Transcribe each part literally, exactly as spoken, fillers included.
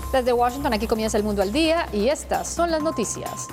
Desde Washington, aquí comienza El Mundo al Día y estas son las noticias.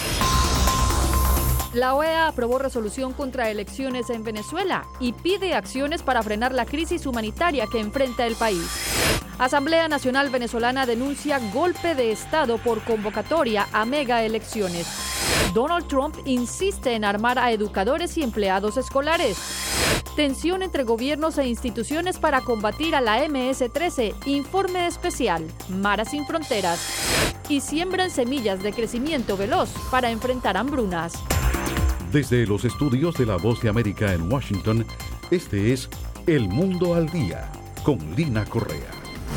La O E A aprobó resolución contra elecciones en Venezuela y pide acciones para frenar la crisis humanitaria que enfrenta el país. Asamblea Nacional Venezolana denuncia golpe de Estado por convocatoria a mega elecciones. Donald Trump insiste en armar a educadores y empleados escolares. Tensión entre gobiernos e instituciones para combatir a la eme ese trece. Informe especial. Mara sin Fronteras. Y siembran semillas de crecimiento veloz para enfrentar hambrunas. Desde los estudios de La Voz de América en Washington, este es El Mundo al Día, con Lina Correa.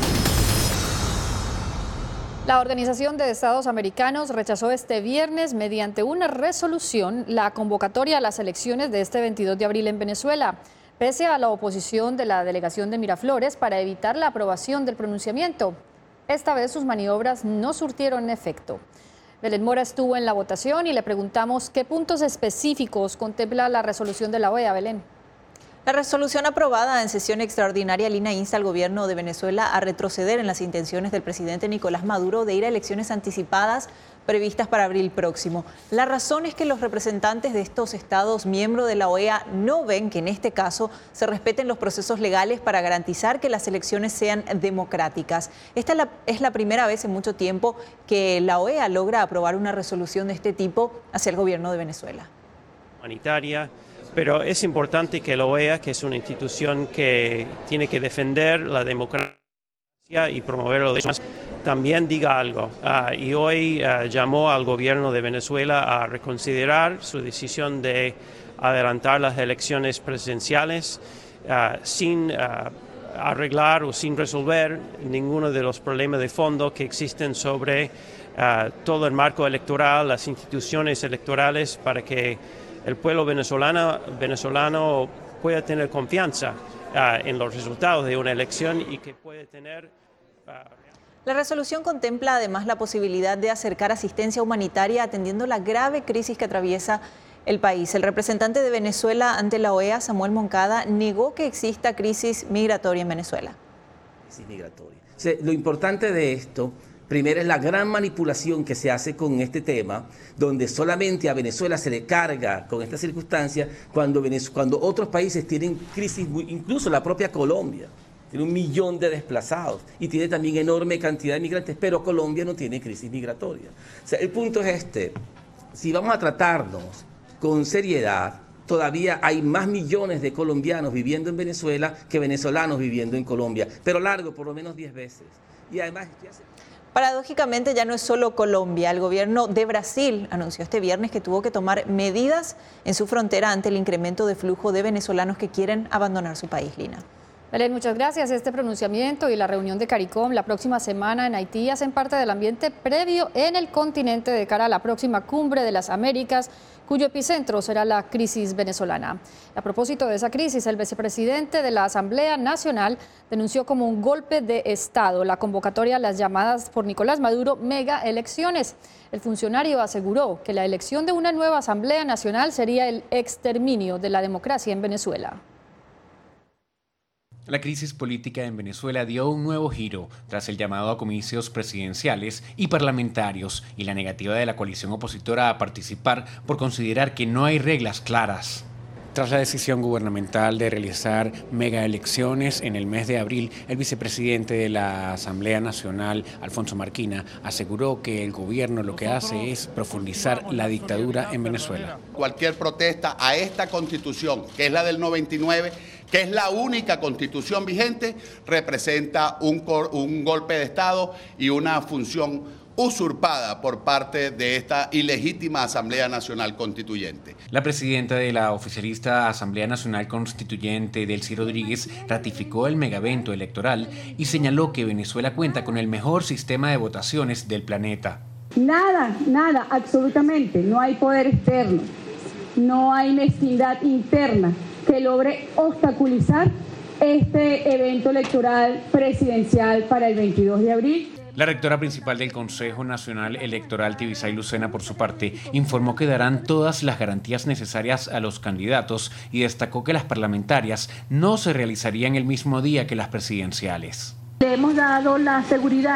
La Organización de Estados Americanos rechazó este viernes, mediante una resolución, la convocatoria a las elecciones de este veintidós de abril en Venezuela, pese a la oposición de la delegación de Miraflores para evitar la aprobación del pronunciamiento. Esta vez sus maniobras no surtieron efecto. Belén Mora estuvo en la votación y le preguntamos qué puntos específicos contempla la resolución de la O E A. Belén. La resolución aprobada en sesión extraordinaria, Lina, insta al gobierno de Venezuela a retroceder en las intenciones del presidente Nicolás Maduro de ir a elecciones anticipadas previstas para abril próximo. La razón es que los representantes de estos estados miembros de la O E A no ven que en este caso se respeten los procesos legales para garantizar que las elecciones sean democráticas. Esta es la, es la primera vez en mucho tiempo que la O E A logra aprobar una resolución de este tipo hacia el gobierno de Venezuela. Humanitaria. Pero es importante que la O E A, que es una institución que tiene que defender la democracia y promover los derechos humanos, también diga algo. Uh, y hoy uh, llamó al gobierno de Venezuela a reconsiderar su decisión de adelantar las elecciones presidenciales uh, sin uh, arreglar o sin resolver ninguno de los problemas de fondo que existen sobre uh, todo el marco electoral, las instituciones electorales, para que el pueblo venezolano, venezolano puede tener confianza uh, en los resultados de una elección y que puede tener... Uh, La resolución contempla además la posibilidad de acercar asistencia humanitaria atendiendo la grave crisis que atraviesa el país. El representante de Venezuela ante la O E A, Samuel Moncada, negó que exista crisis migratoria en Venezuela. Crisis migratoria. O sea, lo importante de esto... Primero es la gran manipulación que se hace con este tema, donde solamente a Venezuela se le carga con esta circunstancia cuando, cuando otros países tienen crisis, incluso la propia Colombia, tiene un millón de desplazados y tiene también enorme cantidad de migrantes, pero Colombia no tiene crisis migratoria. O sea, el punto es este, si vamos a tratarnos con seriedad, todavía hay más millones de colombianos viviendo en Venezuela que venezolanos viviendo en Colombia, pero largo, por lo menos diez veces. Y además... Paradójicamente ya no es solo Colombia. El gobierno de Brasil anunció este viernes que tuvo que tomar medidas en su frontera ante el incremento de flujo de venezolanos que quieren abandonar su país, Lina. Belén, muchas gracias. Este pronunciamiento y la reunión de CARICOM la próxima semana en Haití hacen parte del ambiente previo en el continente de cara a la próxima cumbre de las Américas, cuyo epicentro será la crisis venezolana. A propósito de esa crisis, el vicepresidente de la Asamblea Nacional denunció como un golpe de Estado la convocatoria a las llamadas por Nicolás Maduro mega elecciones. El funcionario aseguró que la elección de una nueva Asamblea Nacional sería el exterminio de la democracia en Venezuela. La crisis política en Venezuela dio un nuevo giro tras el llamado a comicios presidenciales y parlamentarios y la negativa de la coalición opositora a participar por considerar que no hay reglas claras. Tras la decisión gubernamental de realizar megaelecciones en el mes de abril, el vicepresidente de la Asamblea Nacional, Alfonso Marquina, aseguró que el gobierno lo que hace es profundizar la dictadura en Venezuela. Cualquier protesta a esta constitución, que es la del noventa y nueve, que es la única constitución vigente, representa un, un golpe de Estado y una función usurpada por parte de esta ilegítima Asamblea Nacional Constituyente. La presidenta de la oficialista Asamblea Nacional Constituyente, Delcy Rodríguez, ratificó el megavento electoral y señaló que Venezuela cuenta con el mejor sistema de votaciones del planeta. Nada, nada, absolutamente. No hay poder externo, no hay mezquindad interna que logre obstaculizar este evento electoral presidencial para el veintidós de abril. La rectora principal del Consejo Nacional Electoral, Tibisay Lucena, por su parte, informó que darán todas las garantías necesarias a los candidatos y destacó que las parlamentarias no se realizarían el mismo día que las presidenciales. Le hemos dado la seguridad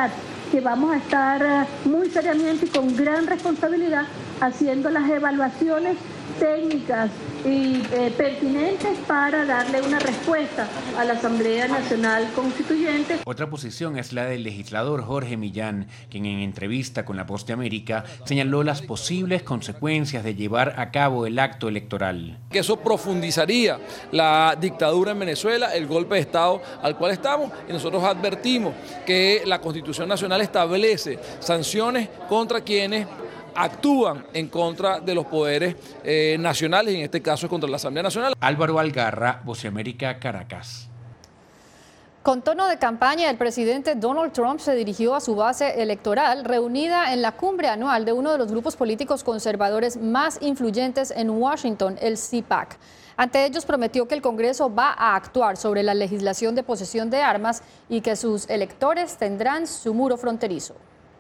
que vamos a estar muy seriamente y con gran responsabilidad haciendo las evaluaciones técnicas y eh, pertinentes para darle una respuesta a la Asamblea Nacional Constituyente. Otra posición es la del legislador Jorge Millán, quien en entrevista con La Voz de América señaló las posibles consecuencias de llevar a cabo el acto electoral. Que eso profundizaría la dictadura en Venezuela, el golpe de Estado al cual estamos, y nosotros advertimos que la Constitución Nacional establece sanciones contra quienes actúan en contra de los poderes eh, nacionales, y en este caso es contra la Asamblea Nacional. Álvaro Algarra, Voz de América, Caracas. Con tono de campaña, el presidente Donald Trump se dirigió a su base electoral reunida en la cumbre anual de uno de los grupos políticos conservadores más influyentes en Washington, el C PAC. Ante ellos prometió que el Congreso va a actuar sobre la legislación de posesión de armas y que sus electores tendrán su muro fronterizo.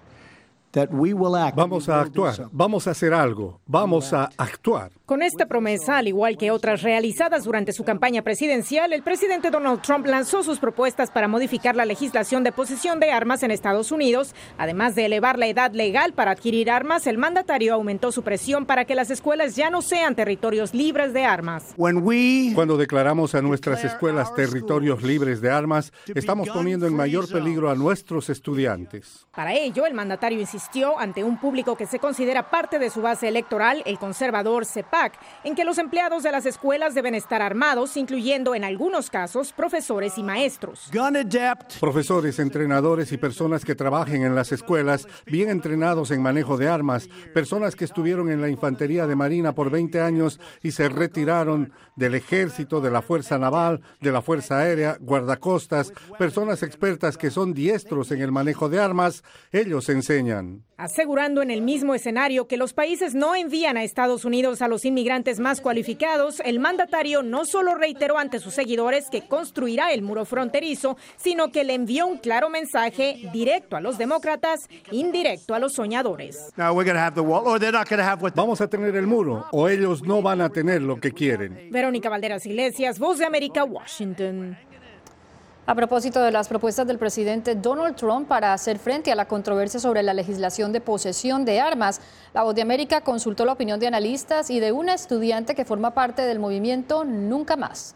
Vamos a actuar, vamos a hacer algo, vamos a actuar. Con esta promesa, al igual que otras realizadas durante su campaña presidencial, el presidente Donald Trump lanzó sus propuestas para modificar la legislación de posesión de armas en Estados Unidos. Además de elevar la edad legal para adquirir armas, el mandatario aumentó su presión para que las escuelas ya no sean territorios libres de armas. Cuando declaramos a nuestras escuelas territorios libres de armas, estamos poniendo en mayor peligro a nuestros estudiantes. Para ello, el mandatario insistió ante un público que se considera parte de su base electoral, el conservador C PAC, en que los empleados de las escuelas deben estar armados, incluyendo en algunos casos profesores y maestros. Profesores, entrenadores y personas que trabajen en las escuelas, bien entrenados en manejo de armas, personas que estuvieron en la infantería de Marina por veinte años y se retiraron del ejército, de la Fuerza Naval, de la Fuerza Aérea, guardacostas, personas expertas que son diestros en el manejo de armas, ellos enseñan. Asegurando en el mismo escenario que los países no envían a Estados Unidos a los inmigrantes más cualificados, el mandatario no solo reiteró ante sus seguidores que construirá el muro fronterizo, sino que le envió un claro mensaje directo a los demócratas, indirecto a los soñadores. Vamos a tener el muro, o ellos no van a tener lo que quieren. Verónica Valderas Iglesias, Voz de América, Washington. A propósito de las propuestas del presidente Donald Trump para hacer frente a la controversia sobre la legislación de posesión de armas, La Voz de América consultó la opinión de analistas y de una estudiante que forma parte del movimiento Nunca Más.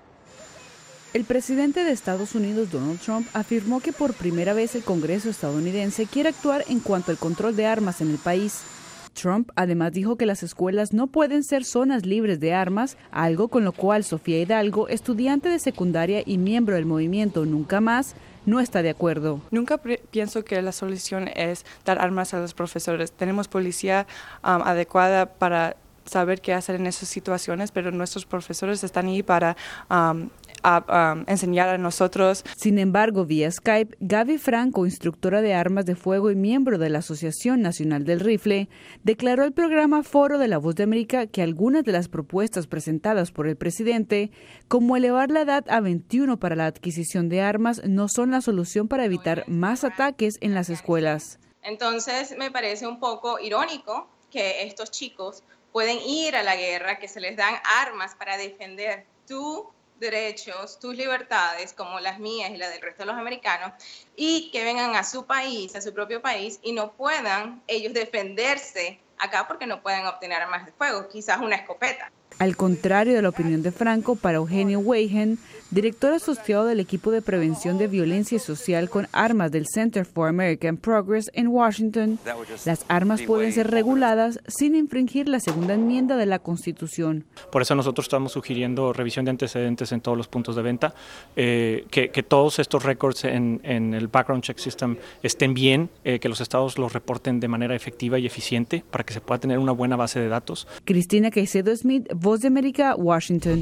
El presidente de Estados Unidos, Donald Trump, afirmó que por primera vez el Congreso estadounidense quiere actuar en cuanto al control de armas en el país. Trump además dijo que las escuelas no pueden ser zonas libres de armas, algo con lo cual Sofía Hidalgo, estudiante de secundaria y miembro del movimiento Nunca Más, no está de acuerdo. Nunca pienso que la solución es dar armas a los profesores. Tenemos policía um, adecuada para saber qué hacer en esas situaciones, pero nuestros profesores están ahí para um, a, um, enseñar a nosotros. Sin embargo, vía Skype, Gaby Franco, instructora de armas de fuego y miembro de la Asociación Nacional del Rifle, declaró al programa Foro de La Voz de América que algunas de las propuestas presentadas por el presidente, como elevar la edad a veintiuno para la adquisición de armas, no son la solución para evitar más ataques en las escuelas. Entonces, me parece un poco irónico que estos chicos pueden ir a la guerra, que se les dan armas para defender tus derechos, tus libertades, como las mías y las del resto de los americanos, y que vengan a su país, a su propio país, y no puedan ellos defenderse acá porque no pueden obtener armas de fuego, quizás una escopeta. Al contrario de la opinión de Franco, para Eugenio Weihen, director asociado del equipo de prevención de violencia social con armas del Center for American Progress en Washington, las armas pueden ser reguladas sin infringir la segunda enmienda de la Constitución. Por eso nosotros estamos sugiriendo revisión de antecedentes en todos los puntos de venta, eh, que, que todos estos récords en, en el background check system estén bien, eh, que los estados los reporten de manera efectiva y eficiente para que se pueda tener una buena base de datos. Cristina Caicedo Smith, Voz de América, Washington.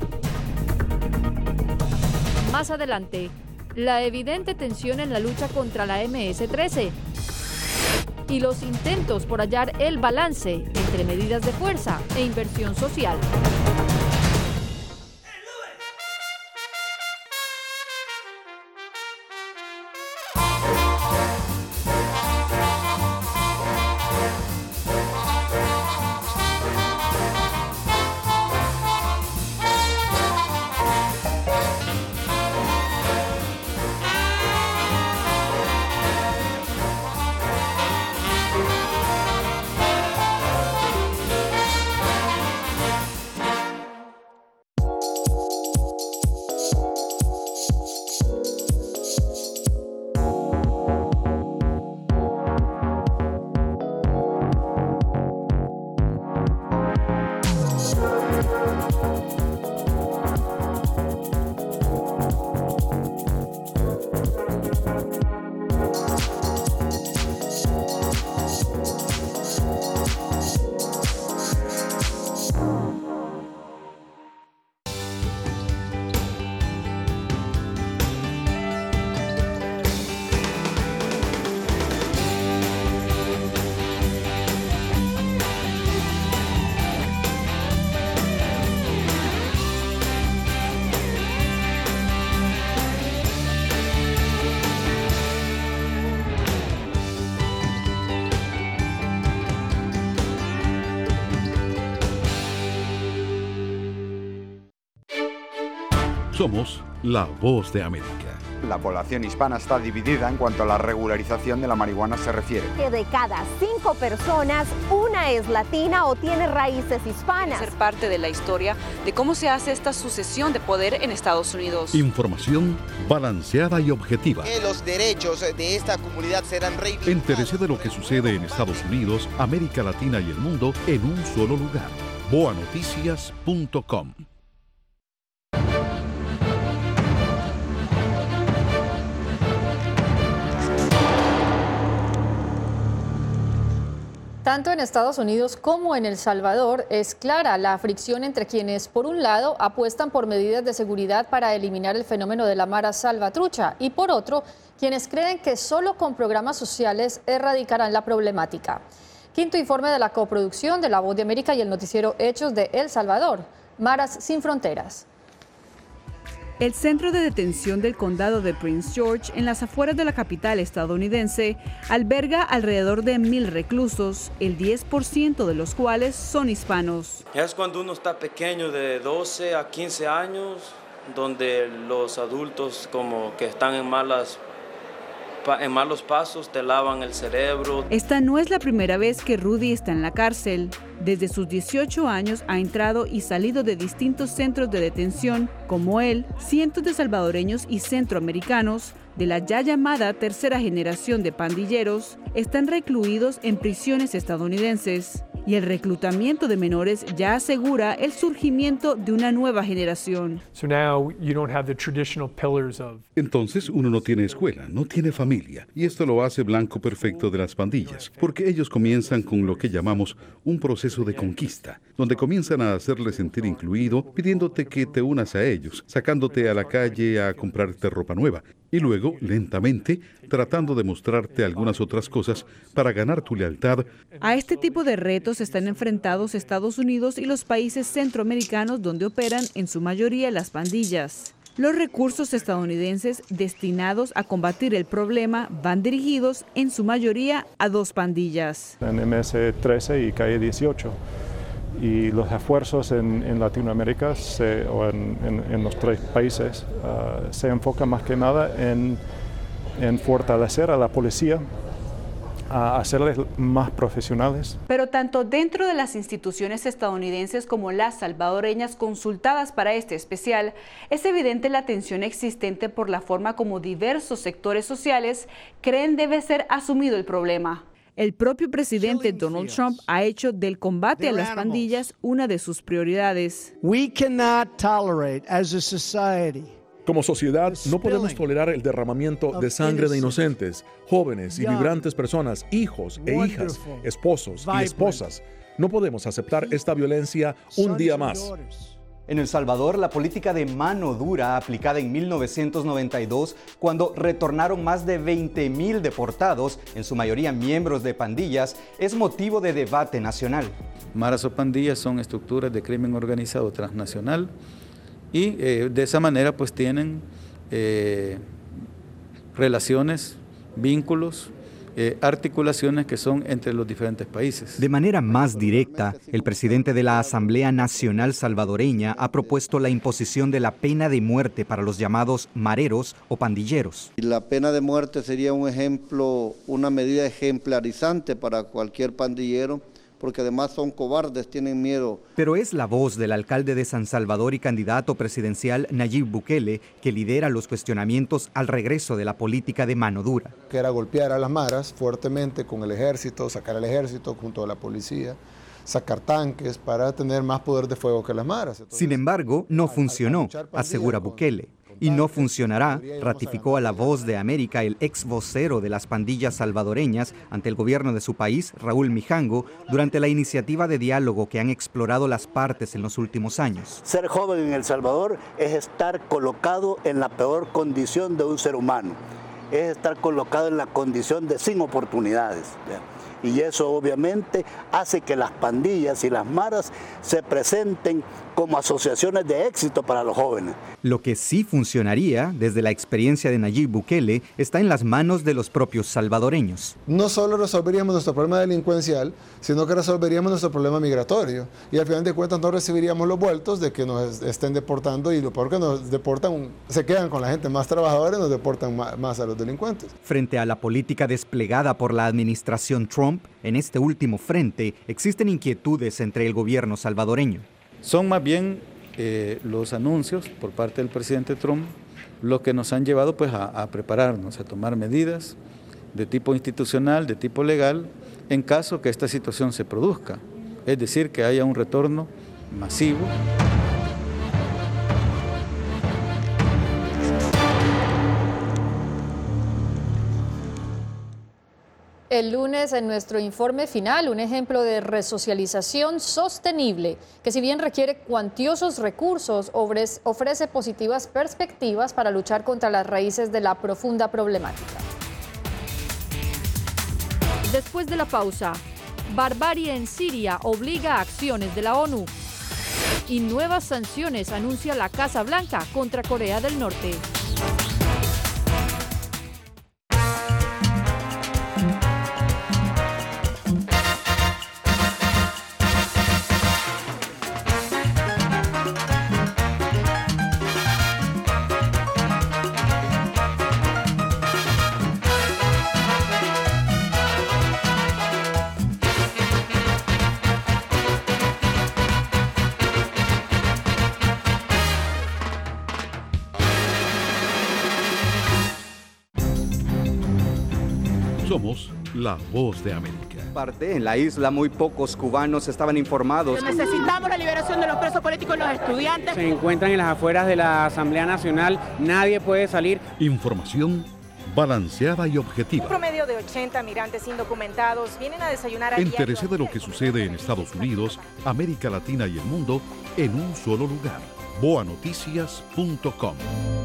Más adelante, la evidente tensión en la lucha contra la eme ese trece y los intentos por hallar el balance entre medidas de fuerza e inversión social. Somos la voz de América. La población hispana está dividida en cuanto a la regularización de la marihuana se refiere. Que de cada cinco personas, una es latina o tiene raíces hispanas. Ser parte de la historia de cómo se hace esta sucesión de poder en Estados Unidos. Información balanceada y objetiva. Que los derechos de esta comunidad serán reivindicados. Entérese de lo que sucede en Estados Unidos, América Latina y el mundo en un solo lugar. boa noticias punto com. Tanto en Estados Unidos como en El Salvador es clara la fricción entre quienes, por un lado, apuestan por medidas de seguridad para eliminar el fenómeno de la mara salvatrucha y, por otro, quienes creen que solo con programas sociales erradicarán la problemática. Quinto informe de la coproducción de La Voz de América y el noticiero Hechos de El Salvador. Maras sin Fronteras. El centro de detención del condado de Prince George, en las afueras de la capital estadounidense, alberga alrededor de mil reclusos, el diez por ciento de los cuales son hispanos. Es cuando uno está pequeño, de doce a quince años, donde los adultos como que están en malas en malos pasos te lavan el cerebro. Esta no es la primera vez que Rudy está en la cárcel. Desde sus dieciocho años ha entrado y salido de distintos centros de detención. Como él, cientos de salvadoreños y centroamericanos de la ya llamada tercera generación de pandilleros están recluidos en prisiones estadounidenses. Y el reclutamiento de menores ya asegura el surgimiento de una nueva generación. Entonces uno no tiene escuela, no tiene familia, y esto lo hace blanco perfecto de las pandillas, porque ellos comienzan con lo que llamamos un proceso de conquista, donde comienzan a hacerle sentir incluido, pidiéndote que te unas a ellos, sacándote a la calle a comprarte ropa nueva, y luego, lentamente, tratando de mostrarte algunas otras cosas para ganar tu lealtad. A este tipo de retos están enfrentados Estados Unidos y los países centroamericanos donde operan en su mayoría las pandillas. Los recursos estadounidenses destinados a combatir el problema van dirigidos en su mayoría a dos pandillas. En M S trece y Calle dieciocho. Y los esfuerzos en, en Latinoamérica se, o en, en, en los tres países uh, se enfocan más que nada en, en fortalecer a la policía, a hacerles más profesionales. Pero tanto dentro de las instituciones estadounidenses como las salvadoreñas consultadas para este especial, es evidente la tensión existente por la forma como diversos sectores sociales creen debe ser asumido el problema. El propio presidente Donald Trump ha hecho del combate a las pandillas una de sus prioridades. Como sociedad, no podemos tolerar el derramamiento de sangre de inocentes, jóvenes y vibrantes personas, hijos e hijas, esposos y esposas. No podemos aceptar esta violencia un día más. En El Salvador, la política de mano dura aplicada en mil novecientos noventa y dos, cuando retornaron más de veinte mil deportados, en su mayoría miembros de pandillas, es motivo de debate nacional. Maras o pandillas son estructuras de crimen organizado transnacional y eh, de esa manera pues tienen eh, relaciones, vínculos, Eh, articulaciones que son entre los diferentes países. De manera más directa, el presidente de la Asamblea Nacional Salvadoreña ha propuesto la imposición de la pena de muerte para los llamados mareros o pandilleros. La pena de muerte sería un ejemplo, una medida ejemplarizante para cualquier pandillero, porque además son cobardes, tienen miedo. Pero es la voz del alcalde de San Salvador y candidato presidencial Nayib Bukele que lidera los cuestionamientos al regreso de la política de mano dura. Que era golpear a las maras fuertemente con el ejército, sacar al ejército junto a la policía, sacar tanques para tener más poder de fuego que las maras. Entonces, sin embargo, no funcionó, asegura Bukele. Y no funcionará, ratificó a La Voz de América el ex vocero de las pandillas salvadoreñas ante el gobierno de su país, Raúl Mijango, durante la iniciativa de diálogo que han explorado las partes en los últimos años. Ser joven en El Salvador es estar colocado en la peor condición de un ser humano, es estar colocado en la condición de sin oportunidades. Y eso obviamente hace que las pandillas y las maras se presenten como asociaciones de éxito para los jóvenes. Lo que sí funcionaría, desde la experiencia de Nayib Bukele, está en las manos de los propios salvadoreños. No solo resolveríamos nuestro problema delincuencial, sino que resolveríamos nuestro problema migratorio. Y al final de cuentas no recibiríamos los vueltos de que nos estén deportando, y lo peor que nos deportan, se quedan con la gente más trabajadora y nos deportan más a los delincuentes. Frente a la política desplegada por la administración Trump, en este último frente existen inquietudes entre el gobierno salvadoreño. Son más bien eh, los anuncios por parte del presidente Trump lo que nos han llevado pues, a, a prepararnos, a tomar medidas de tipo institucional, de tipo legal, en caso que esta situación se produzca. Es decir, que haya un retorno masivo. El lunes, en nuestro informe final, un ejemplo de resocialización sostenible, que si bien requiere cuantiosos recursos, ofrece positivas perspectivas para luchar contra las raíces de la profunda problemática. Después de la pausa, barbarie en Siria obliga a acciones de la ONU y nuevas sanciones anuncia la Casa Blanca contra Corea del Norte. Somos la voz de América. Parte en la isla, muy pocos cubanos estaban informados. Necesitamos la liberación de los presos políticos y los estudiantes. Se encuentran en las afueras de la Asamblea Nacional, nadie puede salir. Información balanceada y objetiva. Un promedio de ochenta migrantes indocumentados vienen a desayunar a diario. Entérese de lo que sucede en Estados Unidos, América Latina y el mundo en un solo lugar. boa noticias punto com.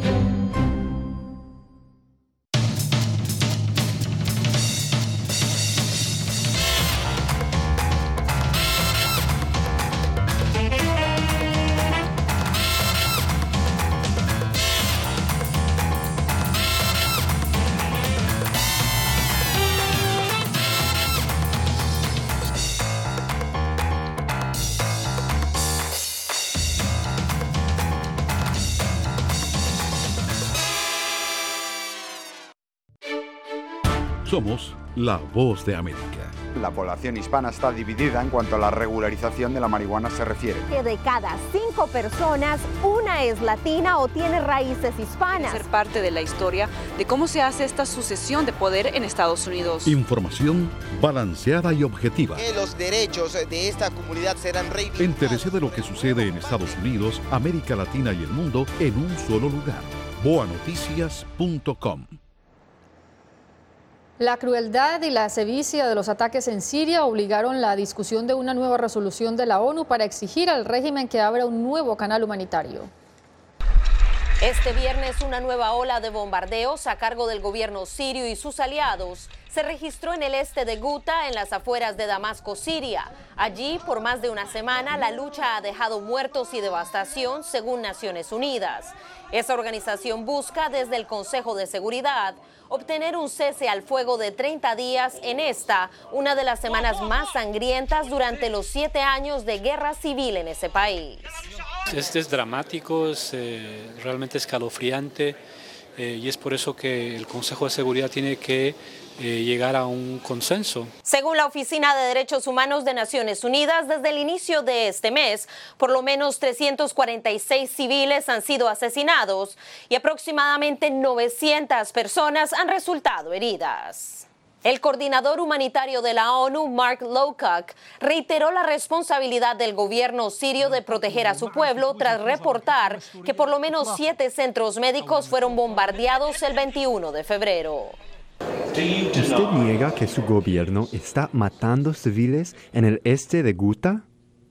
Somos la voz de América. La población hispana está dividida en cuanto a la regularización de la marihuana se refiere. Que de cada cinco personas, una es latina o tiene raíces hispanas. Ser parte de la historia de cómo se hace esta sucesión de poder en Estados Unidos. Información balanceada y objetiva. Que los derechos de esta comunidad serán reivindicados. Entérese de lo que sucede en Estados Unidos, América Latina y el mundo en un solo lugar. boa noticias punto com. La crueldad y la sevicia de los ataques en Siria obligaron la discusión de una nueva resolución de la ONU para exigir al régimen que abra un nuevo canal humanitario. Este viernes, una nueva ola de bombardeos a cargo del gobierno sirio y sus aliados se registró en el este de Guta, en las afueras de Damasco, Siria. Allí, por más de una semana, la lucha ha dejado muertos y devastación, según Naciones Unidas. Esa organización busca, desde el Consejo de Seguridad, obtener un cese al fuego de treinta días en esta, una de las semanas más sangrientas durante los siete años de guerra civil en ese país. Este es dramático, es eh, realmente escalofriante eh, y es por eso que el Consejo de Seguridad tiene que eh, llegar a un consenso. Según la Oficina de Derechos Humanos de Naciones Unidas, desde el inicio de este mes, por lo menos trescientos cuarenta y seis civiles han sido asesinados y aproximadamente novecientas personas han resultado heridas. El coordinador humanitario de la ONU, Mark Lowcock, reiteró la responsabilidad del gobierno sirio de proteger a su pueblo tras reportar que por lo menos siete centros médicos fueron bombardeados el veintiuno de febrero. ¿Usted niega que su gobierno está matando civiles en el este de Guta?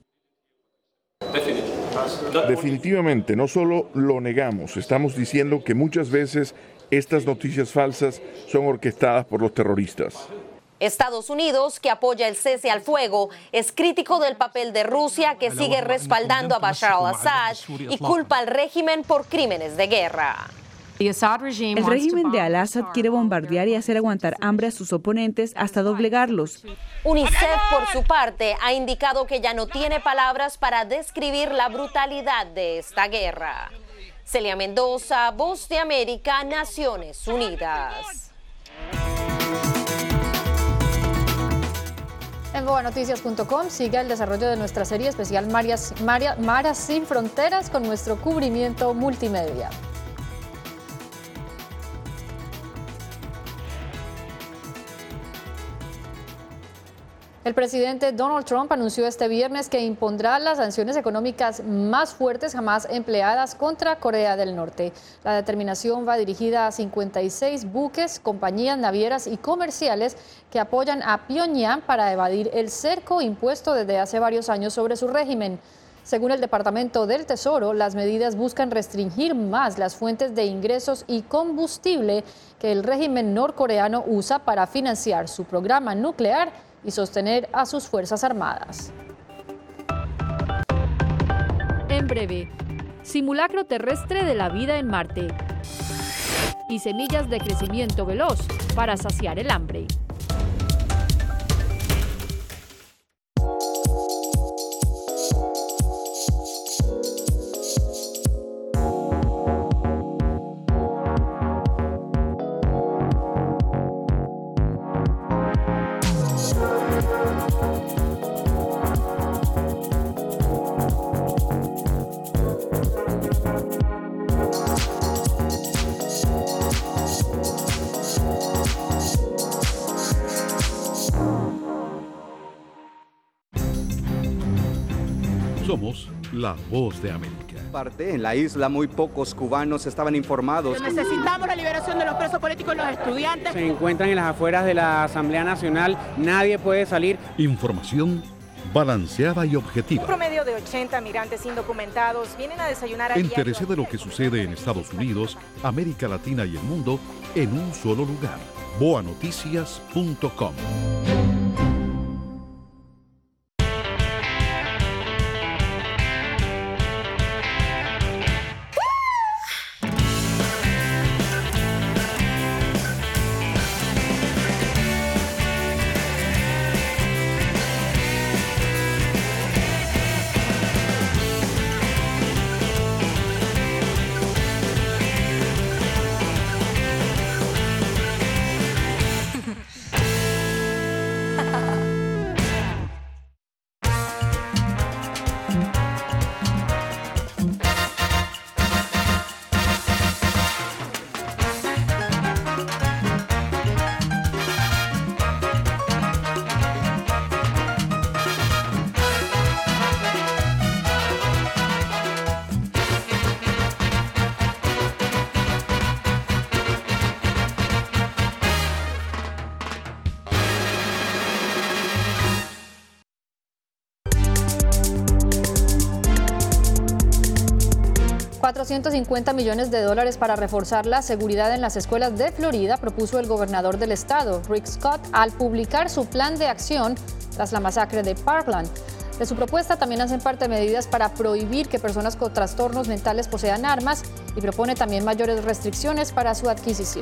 Definitivamente, no solo lo negamos, estamos diciendo que muchas veces estas noticias falsas son orquestadas por los terroristas. Estados Unidos, que apoya el cese al fuego, es crítico del papel de Rusia, que sigue respaldando a Bashar al-Assad y culpa al régimen por crímenes de guerra. El régimen de al-Assad quiere bombardear y hacer aguantar hambre a sus oponentes hasta doblegarlos. UNICEF, por su parte, ha indicado que ya no tiene palabras para describir la brutalidad de esta guerra. Celia Mendoza, Voz de América, Naciones Unidas. En boa noticias punto com sigue el desarrollo de nuestra serie especial Marias, Maria, Maras sin Fronteras con nuestro cubrimiento multimedia. El presidente Donald Trump anunció este viernes que impondrá las sanciones económicas más fuertes jamás empleadas contra Corea del Norte. La determinación va dirigida a cincuenta y seis buques, compañías navieras y comerciales que apoyan a Pyongyang para evadir el cerco impuesto desde hace varios años sobre su régimen. Según el Departamento del Tesoro, las medidas buscan restringir más las fuentes de ingresos y combustible que el régimen norcoreano usa para financiar su programa nuclear y sostener a sus Fuerzas Armadas. En breve, simulacro terrestre de la vida en Marte y semillas de crecimiento veloz para saciar el hambre. Somos la Voz de América. Parte en la isla muy pocos cubanos estaban informados. Necesitamos la liberación de los presos políticos y los estudiantes. Se encuentran en las afueras de la Asamblea Nacional, nadie puede salir. Información balanceada y objetiva. Un promedio de ochenta migrantes indocumentados vienen a desayunar a Entérese de lo que sucede en Estados Unidos, América Latina y el mundo en un solo lugar. boa noticias punto com. cuatrocientos cincuenta millones de dólares para reforzar la seguridad en las escuelas de Florida, propuso el gobernador del estado, Rick Scott, al publicar su plan de acción tras la masacre de Parkland. De su propuesta también hacen parte medidas para prohibir que personas con trastornos mentales posean armas y propone también mayores restricciones para su adquisición.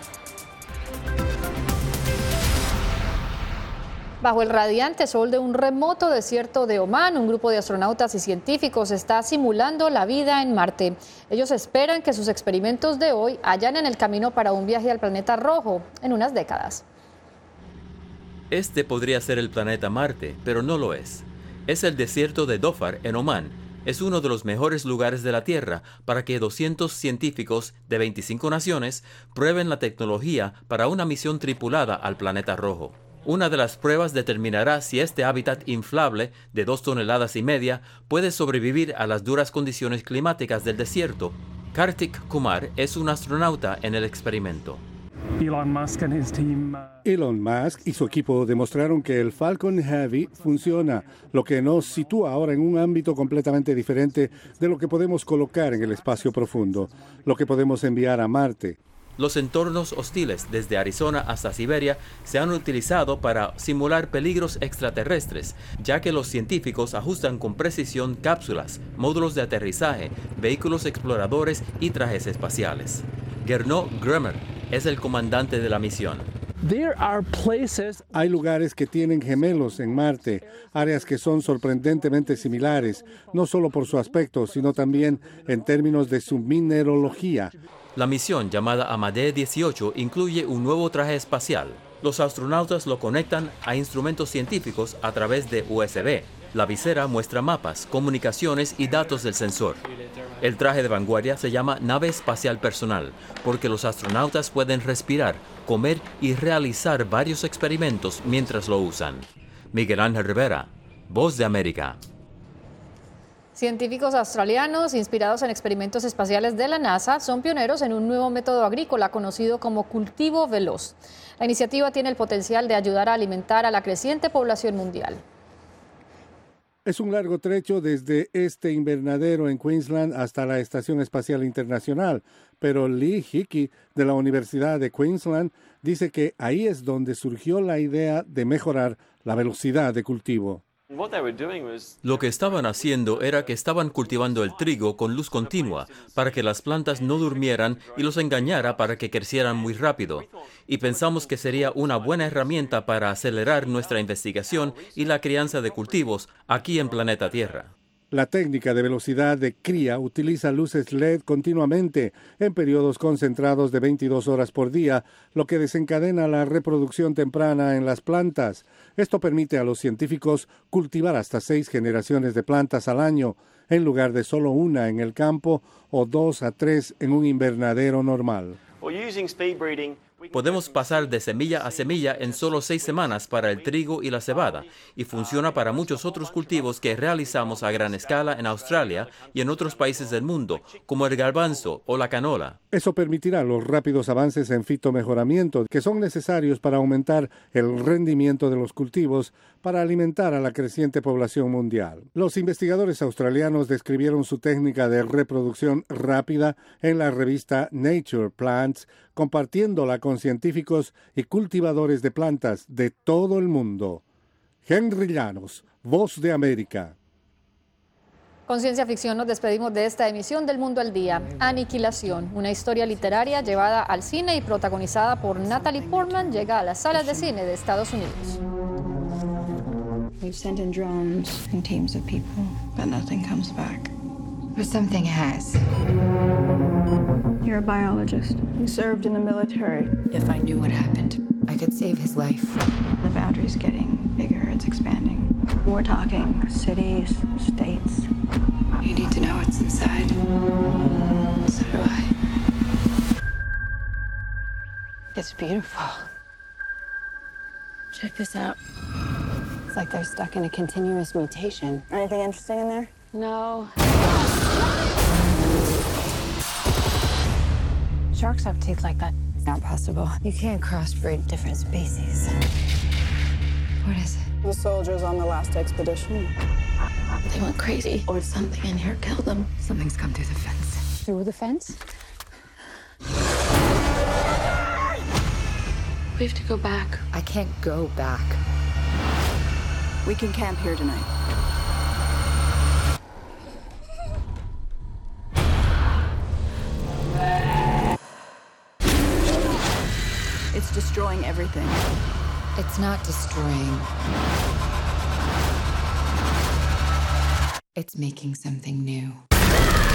Bajo el radiante sol de un remoto desierto de Omán, un grupo de astronautas y científicos está simulando la vida en Marte. Ellos esperan que sus experimentos de hoy allanen el camino para un viaje al planeta rojo en unas décadas. Este podría ser el planeta Marte, pero no lo es. Es el desierto de Dhofar, en Omán. Es uno de los mejores lugares de la Tierra para que doscientos científicos de veinticinco naciones prueben la tecnología para una misión tripulada al planeta rojo. Una de las pruebas determinará si este hábitat inflable de dos toneladas y media puede sobrevivir a las duras condiciones climáticas del desierto. Kartik Kumar es un astronauta en el experimento. Elon Musk and his team, uh... Elon Musk y su equipo demostraron que el Falcon Heavy funciona, lo que nos sitúa ahora en un ámbito completamente diferente de lo que podemos colocar en el espacio profundo, lo que podemos enviar a Marte. Los entornos hostiles desde Arizona hasta Siberia se han utilizado para simular peligros extraterrestres, ya que los científicos ajustan con precisión cápsulas, módulos de aterrizaje, vehículos exploradores y trajes espaciales. Gernot Grömer es el comandante de la misión. Hay lugares que tienen gemelos en Marte, áreas que son sorprendentemente similares, no solo por su aspecto, sino también en términos de su mineralogía. La misión, llamada Amadee dieciocho, incluye un nuevo traje espacial. Los astronautas lo conectan a instrumentos científicos a través de U S B. La visera muestra mapas, comunicaciones y datos del sensor. El traje de vanguardia se llama nave espacial personal, porque los astronautas pueden respirar, comer y realizar varios experimentos mientras lo usan. Miguel Ángel Rivera, Voz de América. Científicos australianos, inspirados en experimentos espaciales de la NASA, son pioneros en un nuevo método agrícola conocido como cultivo veloz. La iniciativa tiene el potencial de ayudar a alimentar a la creciente población mundial. Es un largo trecho desde este invernadero en Queensland hasta la Estación Espacial Internacional, pero Lee Hickey de la Universidad de Queensland dice que ahí es donde surgió la idea de mejorar la velocidad de cultivo. Lo que estaban haciendo era que estaban cultivando el trigo con luz continua para que las plantas no durmieran y los engañara para que crecieran muy rápido. Y pensamos que sería una buena herramienta para acelerar nuestra investigación y la crianza de cultivos aquí en planeta Tierra. La técnica de velocidad de cría utiliza luces L E D continuamente en periodos concentrados de veintidós horas por día, lo que desencadena la reproducción temprana en las plantas. Esto permite a los científicos cultivar hasta seis generaciones de plantas al año, en lugar de solo una en el campo o dos a tres en un invernadero normal. Podemos pasar de semilla a semilla en solo seis semanas para el trigo y la cebada, y funciona para muchos otros cultivos que realizamos a gran escala en Australia y en otros países del mundo, como el garbanzo o la canola. Eso permitirá los rápidos avances en fitomejoramiento que son necesarios para aumentar el rendimiento de los cultivos para alimentar a la creciente población mundial. Los investigadores australianos describieron su técnica de reproducción rápida en la revista Nature Plants, compartiéndola con científicos y cultivadores de plantas de todo el mundo. Henry Llanos, Voz de América. Con ciencia ficción nos despedimos de esta emisión del Mundo al Día. Aniquilación, una historia literaria llevada al cine y protagonizada por Natalie Portman, llega a las salas de cine de Estados Unidos. We've sent in drones and teams of people, but nothing comes back. But something has. You're a biologist. You served in the military. If I knew what happened, I could save his life. The boundary's getting bigger, it's expanding. We're talking cities, states. You need to know what's inside. So do I. It's beautiful. Check this out. It's like they're stuck in a continuous mutation. Anything interesting in there? No. Sharks have teeth like that. It's not possible. You can't crossbreed different species. What is it? The soldiers on the last expedition. They went crazy, or something in here killed them. Something's come through the fence. Through the fence? We have to go back. I can't go back. We can camp here tonight. It's destroying everything. It's not destroying. It's making something new.